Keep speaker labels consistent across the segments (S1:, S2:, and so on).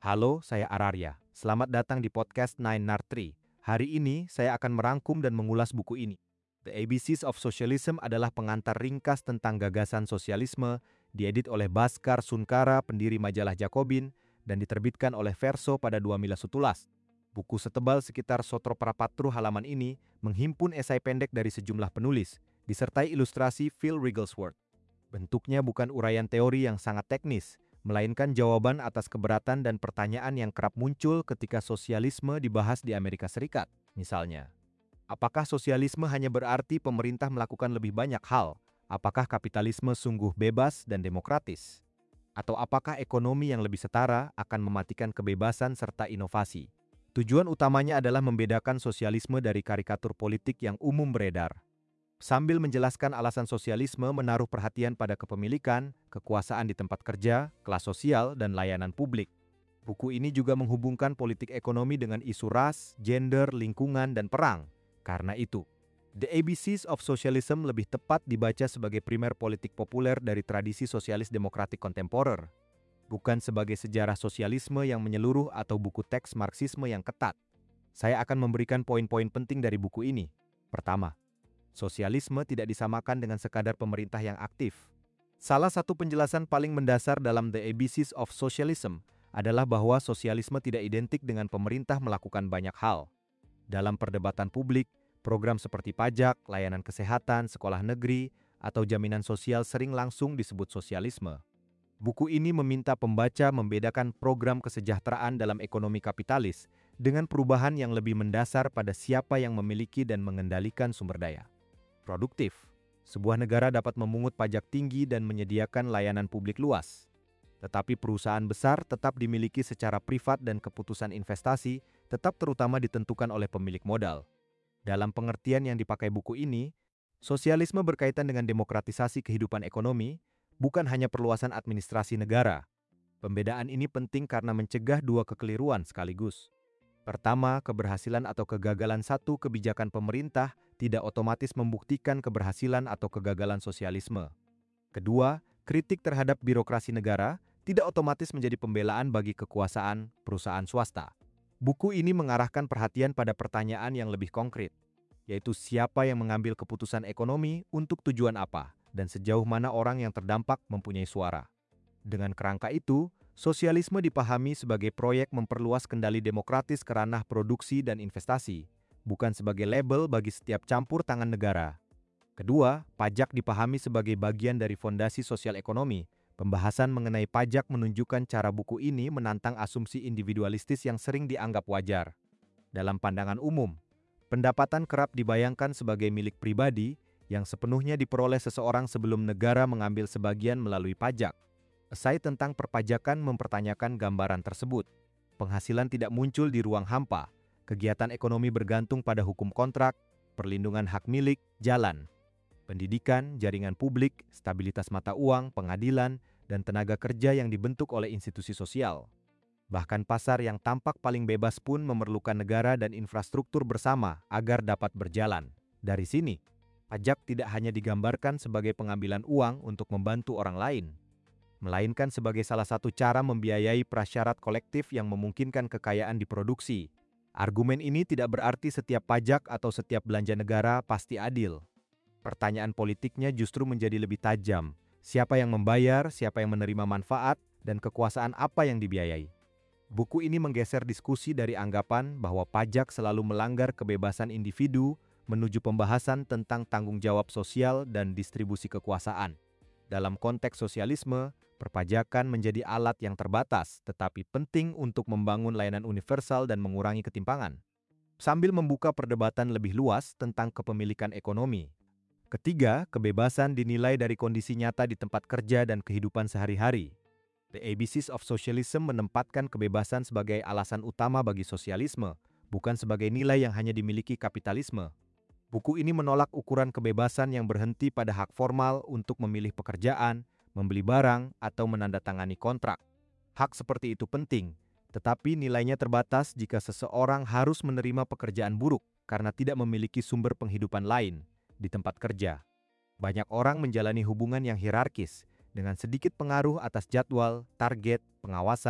S1: Halo, saya Ararya. Selamat datang di podcast Nine Nar 3. Hari ini saya akan merangkum dan mengulas buku ini. The ABCs of Socialism adalah pengantar ringkas tentang gagasan sosialisme, diedit oleh Bhaskar Sunkara, pendiri majalah Jacobin, dan diterbitkan oleh Verso pada 2011. Buku setebal sekitar sotro prapatru halaman ini menghimpun esai pendek dari sejumlah penulis, disertai ilustrasi Phil Wigglesworth. Bentuknya bukan uraian teori yang sangat teknis, melainkan jawaban atas keberatan dan pertanyaan yang kerap muncul ketika sosialisme dibahas di Amerika Serikat. Misalnya, apakah sosialisme hanya berarti pemerintah melakukan lebih banyak hal? Apakah kapitalisme sungguh bebas dan demokratis? Atau apakah ekonomi yang lebih setara akan mematikan kebebasan serta inovasi? Tujuan utamanya adalah membedakan sosialisme dari karikatur politik yang umum beredar. Sambil menjelaskan alasan sosialisme menaruh perhatian pada kepemilikan, kekuasaan di tempat kerja, kelas sosial, dan layanan publik. Buku ini juga menghubungkan politik ekonomi dengan isu ras, gender, lingkungan, dan perang. Karena itu, The ABCs of Socialism lebih tepat dibaca sebagai primer politik populer dari tradisi sosialis demokratik kontemporer, bukan sebagai sejarah sosialisme yang menyeluruh atau buku teks Marxisme yang ketat. Saya akan memberikan poin-poin penting dari buku ini. Pertama, sosialisme tidak disamakan dengan sekadar pemerintah yang aktif. Salah satu penjelasan paling mendasar dalam The ABCs of Socialism adalah bahwa sosialisme tidak identik dengan pemerintah melakukan banyak hal. Dalam perdebatan publik, program seperti pajak, layanan kesehatan, sekolah negeri, atau jaminan sosial sering langsung disebut sosialisme. Buku ini meminta pembaca membedakan program kesejahteraan dalam ekonomi kapitalis dengan perubahan yang lebih mendasar pada siapa yang memiliki dan mengendalikan sumber daya. Produktif. Sebuah negara dapat memungut pajak tinggi dan menyediakan layanan publik luas. Tetapi perusahaan besar tetap dimiliki secara privat dan keputusan investasi tetap terutama ditentukan oleh pemilik modal. Dalam pengertian yang dipakai buku ini, sosialisme berkaitan dengan demokratisasi kehidupan ekonomi, bukan hanya perluasan administrasi negara. Pembedaan ini penting karena mencegah dua kekeliruan sekaligus. Pertama, keberhasilan atau kegagalan satu kebijakan pemerintah tidak otomatis membuktikan keberhasilan atau kegagalan sosialisme. Kedua, kritik terhadap birokrasi negara tidak otomatis menjadi pembelaan bagi kekuasaan perusahaan swasta. Buku ini mengarahkan perhatian pada pertanyaan yang lebih konkret, yaitu siapa yang mengambil keputusan ekonomi untuk tujuan apa, dan sejauh mana orang yang terdampak mempunyai suara. Dengan kerangka itu, sosialisme dipahami sebagai proyek memperluas kendali demokratis ke ranah produksi dan investasi, bukan sebagai label bagi setiap campur tangan negara. Kedua, pajak dipahami sebagai bagian dari fondasi sosial ekonomi. Pembahasan mengenai pajak menunjukkan cara buku ini menantang asumsi individualistis yang sering dianggap wajar. Dalam pandangan umum, pendapatan kerap dibayangkan sebagai milik pribadi yang sepenuhnya diperoleh seseorang sebelum negara mengambil sebagian melalui pajak. Esai tentang perpajakan mempertanyakan gambaran tersebut. Penghasilan tidak muncul di ruang hampa. Kegiatan ekonomi bergantung pada hukum kontrak, perlindungan hak milik, jalan, pendidikan, jaringan publik, stabilitas mata uang, pengadilan, dan tenaga kerja yang dibentuk oleh institusi sosial. Bahkan pasar yang tampak paling bebas pun memerlukan negara dan infrastruktur bersama agar dapat berjalan. Dari sini, pajak tidak hanya digambarkan sebagai pengambilan uang untuk membantu orang lain, melainkan sebagai salah satu cara membiayai prasyarat kolektif yang memungkinkan kekayaan diproduksi. Argumen ini tidak berarti setiap pajak atau setiap belanja negara pasti adil. Pertanyaan politiknya justru menjadi lebih tajam. Siapa yang membayar, siapa yang menerima manfaat, dan kekuasaan apa yang dibiayai. Buku ini menggeser diskusi dari anggapan bahwa pajak selalu melanggar kebebasan individu menuju pembahasan tentang tanggung jawab sosial dan distribusi kekuasaan. Dalam konteks sosialisme, perpajakan menjadi alat yang terbatas, tetapi penting untuk membangun layanan universal dan mengurangi ketimpangan, sambil membuka perdebatan lebih luas tentang kepemilikan ekonomi. Ketiga, kebebasan dinilai dari kondisi nyata di tempat kerja dan kehidupan sehari-hari. The ABCs of Socialism menempatkan kebebasan sebagai alasan utama bagi sosialisme, bukan sebagai nilai yang hanya dimiliki kapitalisme. Buku ini menolak ukuran kebebasan yang berhenti pada hak formal untuk memilih pekerjaan, membeli barang, atau menandatangani kontrak. Hak seperti itu penting, tetapi nilainya terbatas jika seseorang harus menerima pekerjaan buruk karena tidak memiliki sumber penghidupan lain di tempat kerja. Banyak orang menjalani hubungan yang hierarkis, dengan sedikit pengaruh atas jadwal, target, pengawasan,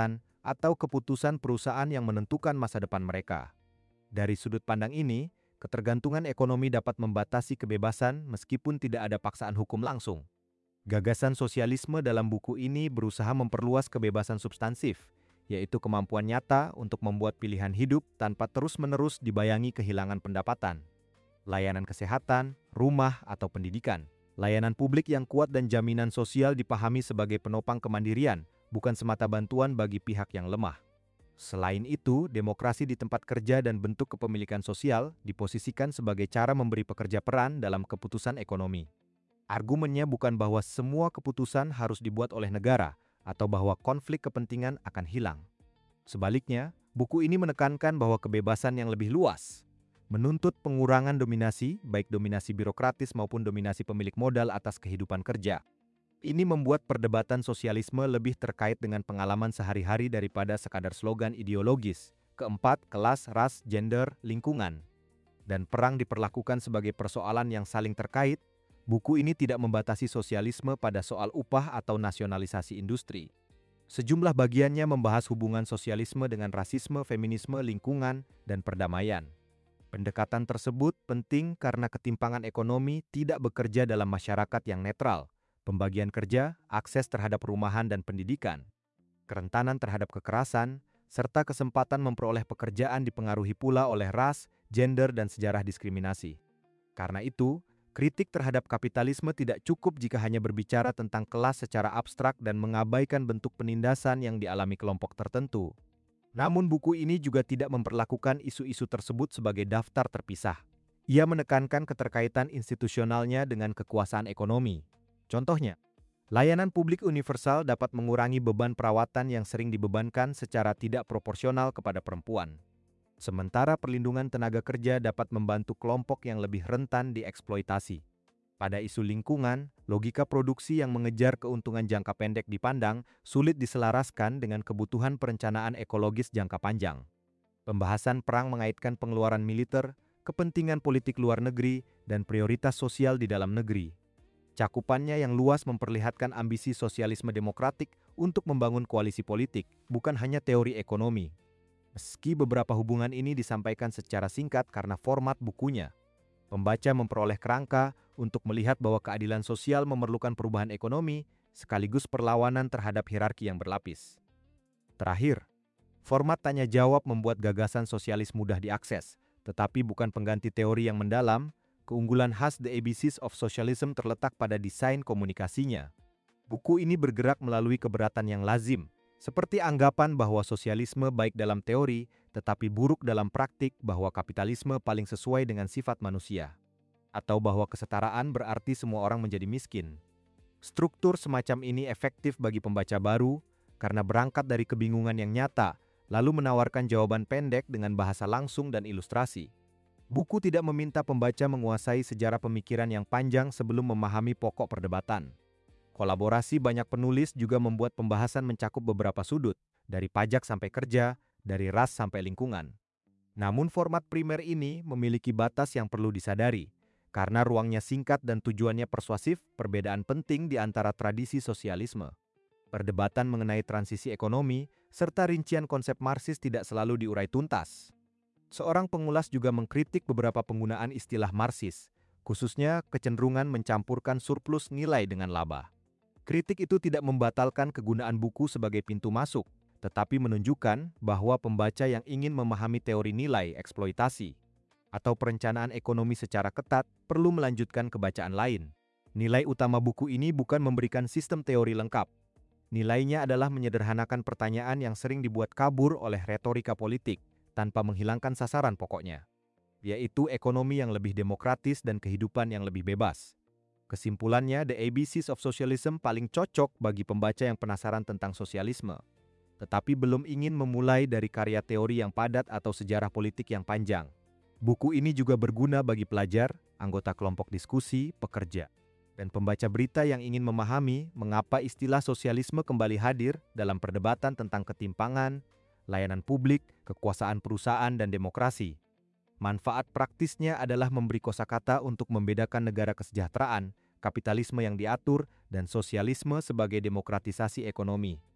S1: atau keputusan perusahaan yang menentukan masa depan mereka. Dari sudut pandang ini, ketergantungan ekonomi dapat membatasi kebebasan meskipun tidak ada paksaan hukum langsung. Gagasan sosialisme dalam buku ini berusaha memperluas kebebasan substansif, yaitu kemampuan nyata untuk membuat pilihan hidup tanpa terus-menerus dibayangi kehilangan pendapatan. Layanan kesehatan, rumah, atau pendidikan. Layanan publik yang kuat dan jaminan sosial dipahami sebagai penopang kemandirian, bukan semata bantuan bagi pihak yang lemah. Selain itu, demokrasi di tempat kerja dan bentuk kepemilikan sosial diposisikan sebagai cara memberi pekerja peran dalam keputusan ekonomi. Argumennya bukan bahwa semua keputusan harus dibuat oleh negara atau bahwa konflik kepentingan akan hilang. Sebaliknya, buku ini menekankan bahwa kebebasan yang lebih luas menuntut pengurangan dominasi, baik dominasi birokratis maupun dominasi pemilik modal atas kehidupan kerja. Ini membuat perdebatan sosialisme lebih terkait dengan pengalaman sehari-hari daripada sekadar slogan ideologis. Keempat, kelas, ras, gender, lingkungan. Dan perang diperlakukan sebagai persoalan yang saling terkait. Buku ini tidak membatasi sosialisme pada soal upah atau nasionalisasi industri. Sejumlah bagiannya membahas hubungan sosialisme dengan rasisme, feminisme, lingkungan, dan perdamaian. Pendekatan tersebut penting karena ketimpangan ekonomi tidak bekerja dalam masyarakat yang netral, pembagian kerja, akses terhadap perumahan dan pendidikan, kerentanan terhadap kekerasan, serta kesempatan memperoleh pekerjaan dipengaruhi pula oleh ras, gender, dan sejarah diskriminasi. Karena itu, kritik terhadap kapitalisme tidak cukup jika hanya berbicara tentang kelas secara abstrak dan mengabaikan bentuk penindasan yang dialami kelompok tertentu. Namun buku ini juga tidak memperlakukan isu-isu tersebut sebagai daftar terpisah. Ia menekankan keterkaitan institusionalnya dengan kekuasaan ekonomi. Contohnya, layanan publik universal dapat mengurangi beban perawatan yang sering dibebankan secara tidak proporsional kepada perempuan. Sementara perlindungan tenaga kerja dapat membantu kelompok yang lebih rentan dieksploitasi. Pada isu lingkungan, logika produksi yang mengejar keuntungan jangka pendek dipandang sulit diselaraskan dengan kebutuhan perencanaan ekologis jangka panjang. Pembahasan perang mengaitkan pengeluaran militer, kepentingan politik luar negeri, dan prioritas sosial di dalam negeri. Cakupannya yang luas memperlihatkan ambisi sosialisme demokratik untuk membangun koalisi politik, bukan hanya teori ekonomi. Meski beberapa hubungan ini disampaikan secara singkat karena format bukunya, pembaca memperoleh kerangka untuk melihat bahwa keadilan sosial memerlukan perubahan ekonomi sekaligus perlawanan terhadap hierarki yang berlapis. Terakhir, format tanya jawab membuat gagasan sosialis mudah diakses, tetapi bukan pengganti teori yang mendalam. Keunggulan khas The ABCs of Socialism terletak pada desain komunikasinya. Buku ini bergerak melalui keberatan yang lazim, seperti anggapan bahwa sosialisme baik dalam teori, tetapi buruk dalam praktik, bahwa kapitalisme paling sesuai dengan sifat manusia, atau bahwa kesetaraan berarti semua orang menjadi miskin. Struktur semacam ini efektif bagi pembaca baru karena berangkat dari kebingungan yang nyata, lalu menawarkan jawaban pendek dengan bahasa langsung dan ilustrasi. Buku tidak meminta pembaca menguasai sejarah pemikiran yang panjang sebelum memahami pokok perdebatan. Kolaborasi banyak penulis juga membuat pembahasan mencakup beberapa sudut, dari pajak sampai kerja, dari ras sampai lingkungan. Namun format primer ini memiliki batas yang perlu disadari. Karena ruangnya singkat dan tujuannya persuasif, perbedaan penting di antara tradisi sosialisme. Perdebatan mengenai transisi ekonomi, serta rincian konsep Marxis tidak selalu diurai tuntas. Seorang pengulas juga mengkritik beberapa penggunaan istilah Marxis, khususnya kecenderungan mencampurkan surplus nilai dengan laba. Kritik itu tidak membatalkan kegunaan buku sebagai pintu masuk, tetapi menunjukkan bahwa pembaca yang ingin memahami teori nilai eksploitasi atau perencanaan ekonomi secara ketat perlu melanjutkan kebacaan lain. Nilai utama buku ini bukan memberikan sistem teori lengkap. Nilainya adalah menyederhanakan pertanyaan yang sering dibuat kabur oleh retorika politik tanpa menghilangkan sasaran pokoknya, yaitu ekonomi yang lebih demokratis dan kehidupan yang lebih bebas. Kesimpulannya, The ABCs of Socialism paling cocok bagi pembaca yang penasaran tentang sosialisme, tetapi belum ingin memulai dari karya teori yang padat atau sejarah politik yang panjang. Buku ini juga berguna bagi pelajar, anggota kelompok diskusi, pekerja, dan pembaca berita yang ingin memahami mengapa istilah sosialisme kembali hadir dalam perdebatan tentang ketimpangan, layanan publik, kekuasaan perusahaan, dan demokrasi. Manfaat praktisnya adalah memberi kosakata untuk membedakan negara kesejahteraan, kapitalisme yang diatur, dan sosialisme sebagai demokratisasi ekonomi.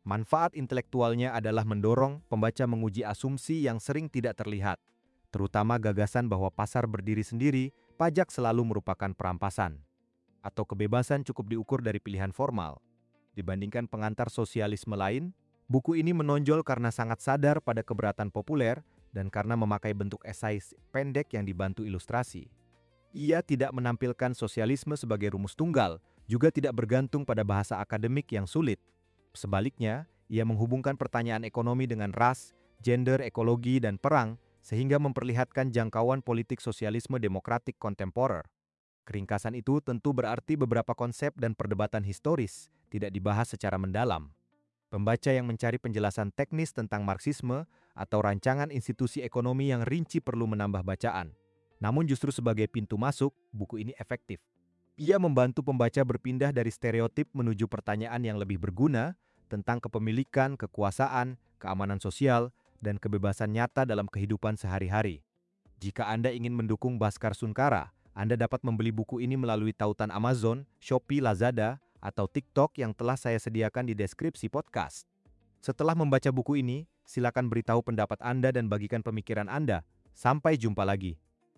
S1: Manfaat intelektualnya adalah mendorong pembaca menguji asumsi yang sering tidak terlihat, terutama gagasan bahwa pasar berdiri sendiri, pajak selalu merupakan perampasan, atau kebebasan cukup diukur dari pilihan formal. Dibandingkan pengantar sosialisme lain, buku ini menonjol karena sangat sadar pada keberatan populer dan karena memakai bentuk esai pendek yang dibantu ilustrasi. Ia tidak menampilkan sosialisme sebagai rumus tunggal, juga tidak bergantung pada bahasa akademik yang sulit. Sebaliknya, ia menghubungkan pertanyaan ekonomi dengan ras, gender, ekologi, dan perang, sehingga memperlihatkan jangkauan politik sosialisme demokratik kontemporer. Keringkasan itu tentu berarti beberapa konsep dan perdebatan historis tidak dibahas secara mendalam. Pembaca yang mencari penjelasan teknis tentang Marxisme atau rancangan institusi ekonomi yang rinci perlu menambah bacaan. Namun justru sebagai pintu masuk, buku ini efektif. Ia membantu pembaca berpindah dari stereotip menuju pertanyaan yang lebih berguna tentang kepemilikan, kekuasaan, keamanan sosial, dan kebebasan nyata dalam kehidupan sehari-hari. Jika Anda ingin mendukung Bhaskar Sunkara, Anda dapat membeli buku ini melalui tautan Amazon, Shopee, Lazada, atau TikTok yang telah saya sediakan di deskripsi podcast. Setelah membaca buku ini, silakan beritahu pendapat Anda dan bagikan pemikiran Anda. Sampai jumpa lagi.